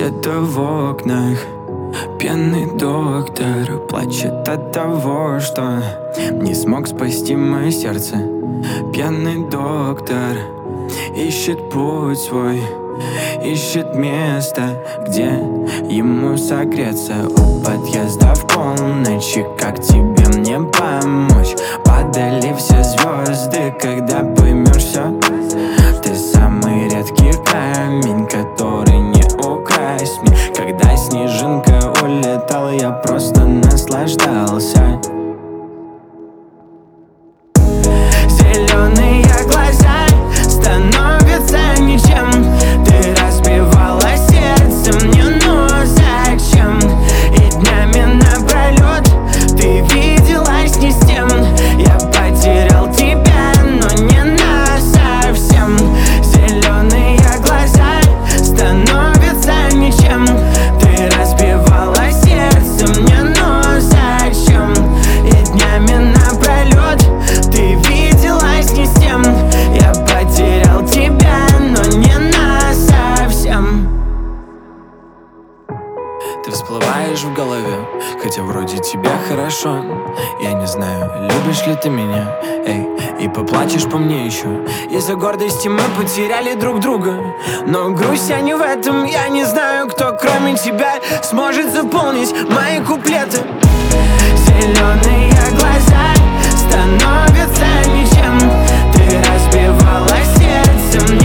где-то в окнах пьяный доктор плачет от того, что не смог спасти мое сердце. Пьяный доктор ищет путь свой, ищет место, где ему согреться. У подъезда в полночи, как тебе мне помочь? Падали все звезды, когда поймешь все. Ты самый редкий камень, который не украсть мне. Когда снежинка улетала, я просто наслаждался. Зеленые глаза становятся ничем. Ты разбивала сердце мне, но зачем? И днями напролет ты виделась не с тем. Я потерял тебя, но не насовсем. Зеленые глаза становятся ничем. Ты разбивала сердце мне, но зачем? И днями напролет ты виделась не с тем. Я потерял тебя, но не насовсем. Ты всплываешь в голове, хотя вроде тебя хорошо. Я не знаю, любишь ли ты меня, эй, и поплачешь по мне еще. Из-за гордости мы потеряли друг друга, но грусть, а не в этом. Я не знаю, кто кроме тебя сможет заполнить мои куплеты. Зеленые глаза становятся ничем. Ты разбивала сердце